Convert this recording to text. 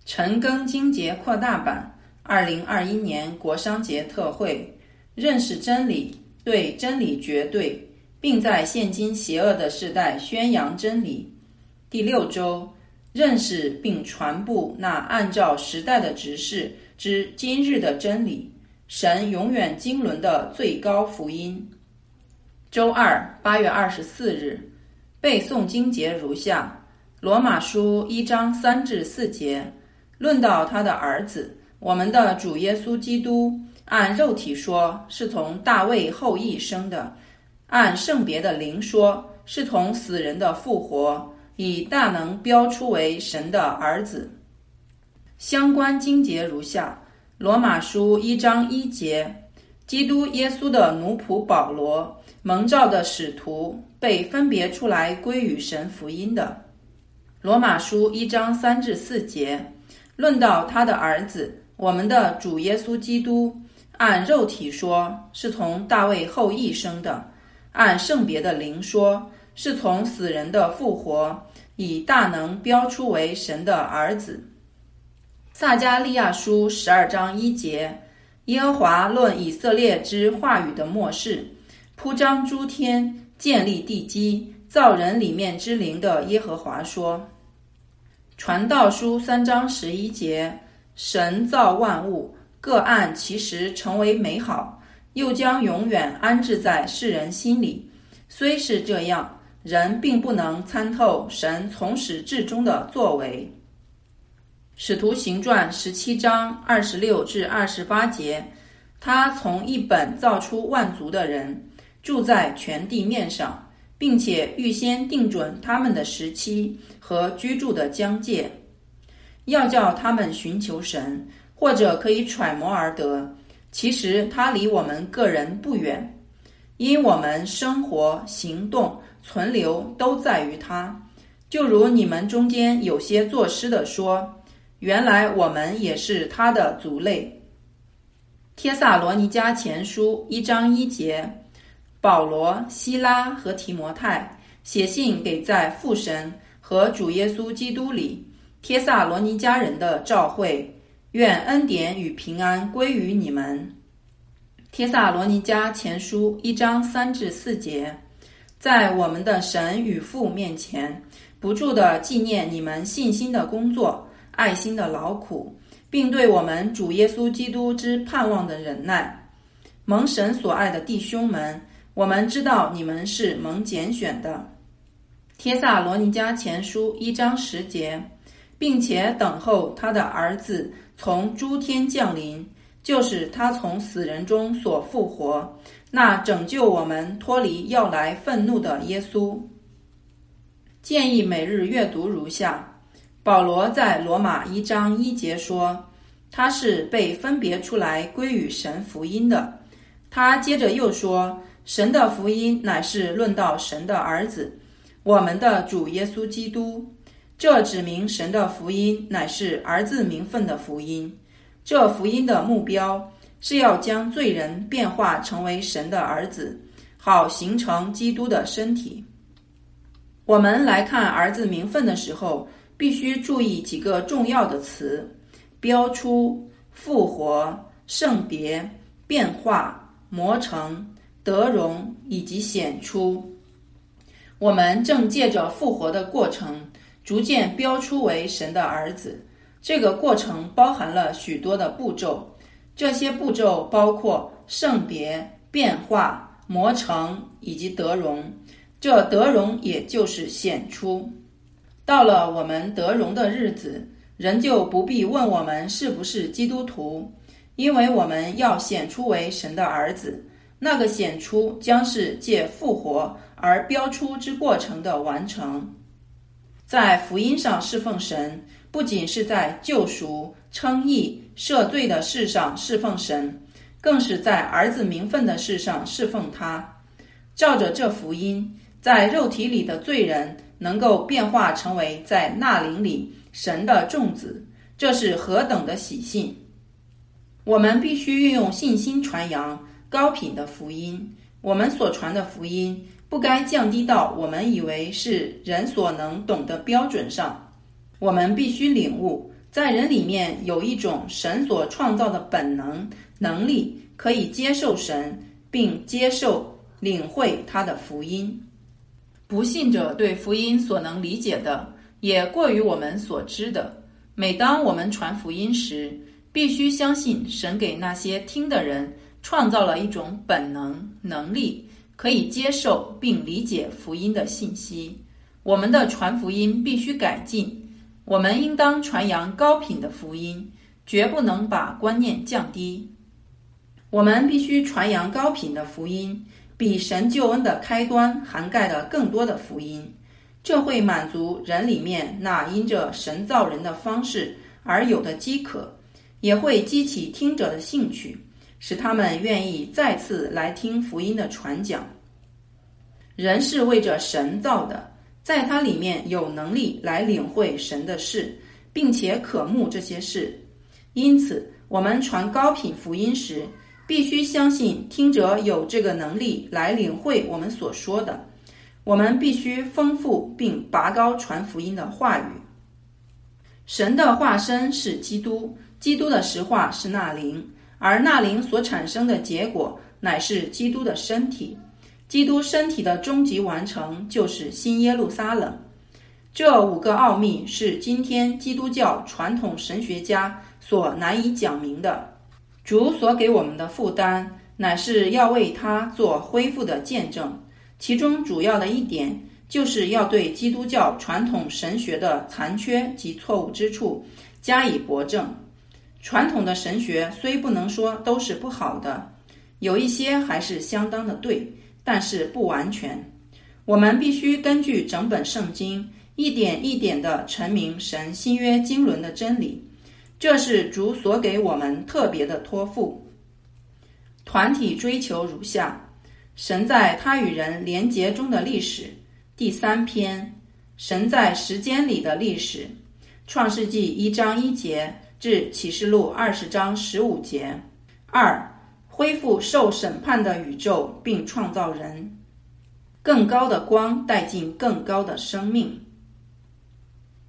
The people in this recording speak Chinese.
陈庚经节扩大版2021年国商节特惠，认识真理，对真理绝对，并在现今邪恶的时代宣扬真理。第6周，认识并传布那按照时代的执事之今日的真理，神永远经纶的最高福音。周二8月24日，背诵经节如下：罗马书1章3至4节，论到他的儿子，我们的主耶稣基督，按肉体说是从大卫后裔生的，按圣别的灵说是从死人的复活，以大能标出为神的儿子。相关经节如下：罗马书1章1节，基督耶稣的奴仆保罗，蒙召的使徒，被分别出来归与神福音的。罗马书1章3至4节，论到他的儿子，我们的主耶稣基督，按肉体说是从大卫后裔生的，按圣别的灵说是从死人的复活，以大能标出为神的儿子。撒迦利亚书12章1节，耶和华论以色列之话语的末世，铺张诸天，建立地基，造人里面之灵的耶和华说。传道书3章11节，神造万物，各按其时成为美好，又将永远安置在世人心里。虽是这样，人并不能参透神从始至终的作为。使徒行传17章26至28节，他从一本造出万族的人，住在全地面上，并且预先定准他们的时期和居住的疆界，要叫他们寻求神，或者可以揣摩而得。其实他离我们个人不远，因我们生活、行动、存留都在于他。就如你们中间有些作诗的说，原来我们也是他的族类。帖撒罗尼迦前书1章1节，保罗、希拉和提摩太写信给在父神和主耶稣基督里帖撒罗尼迦人的召会，愿恩典与平安归于你们。帖撒罗尼迦前书1章3至4节，在我们的神与父面前，不住地纪念你们信心的工作、爱心的劳苦，并对我们主耶稣基督之盼望的忍耐。蒙神所爱的弟兄们，我们知道你们是蒙拣选的。帖撒罗尼迦前书1章10节，并且等候他的儿子从诸天降临，就是他从死人中所复活，那拯救我们脱离要来愤怒的耶稣。建议每日阅读如下：保罗在罗马1章1节说，他是被分别出来归与神福音的。他接着又说，神的福音乃是论到神的儿子，我们的主耶稣基督。这指明神的福音乃是儿子名分的福音。这福音的目标是要将罪人变化成为神的儿子，好形成基督的身体。我们来看儿子名分的时候，必须注意几个重要的词：标出、复活、圣别、变化、磨成、得荣以及显出。我们正借着复活的过程，逐渐标出为神的儿子。这个过程包含了许多的步骤，这些步骤包括圣别、变化、磨成以及得荣。这得荣也就是显出。到了我们得荣的日子，人就不必问我们是不是基督徒，因为我们要显出为神的儿子。那个显出将是借复活而标出之过程的完成。在福音上侍奉神，不仅是在救赎、称义、赦罪的事上侍奉神，更是在儿子名分的事上侍奉他。照着这福音，在肉体里的罪人能够变化成为在那灵里神的众子，这是何等的喜信！我们必须运用信心传扬高品的福音。我们所传的福音不该降低到我们以为是人所能懂的标准上。我们必须领悟， 在人里面有一种神所创造的本能力，可以接受神，并接受领会他的福音。不信者对福音所能理解的也过于我们所知的。每当我们传福音时，必须相信神给那些听的人创造了一种本能力，可以接受并理解福音的信息。我们的传福音必须改进，我们应当传扬高品的福音，绝不能把观念降低。我们必须传扬高品的福音，比神救恩的开端涵盖了更多的福音，这会满足人里面那因着神造人的方式而有的饥渴，也会激起听者的兴趣，使他们愿意再次来听福音的传讲。人是为着神造的，在他里面有能力来领会神的事，并且渴慕这些事。因此，我们传高品福音时，必须相信听者有这个能力来领会我们所说的。我们必须丰富并拔高传福音的话语。神的化身是基督，基督的实化是那灵，而那灵所产生的结果乃是基督的身体。基督身体的终极完成就是新耶路撒冷。这5个奥秘是今天基督教传统神学家所难以讲明的。主所给我们的负担，乃是要为他做恢复的见证，其中主要的一点，就是要对基督教传统神学的残缺及错误之处加以驳正。传统的神学虽不能说都是不好的，有一些还是相当的对，但是不完全。我们必须根据整本圣经，一点一点地陈明神新约经纶的真理，这是主所给我们特别的托付。团体追求如下：神在他与人连结中的历史，第3篇，神在时间里的历史，创世纪1章1节至启示录20章15节。2. 恢复受审判的宇宙并创造人，更高的光带进更高的生命。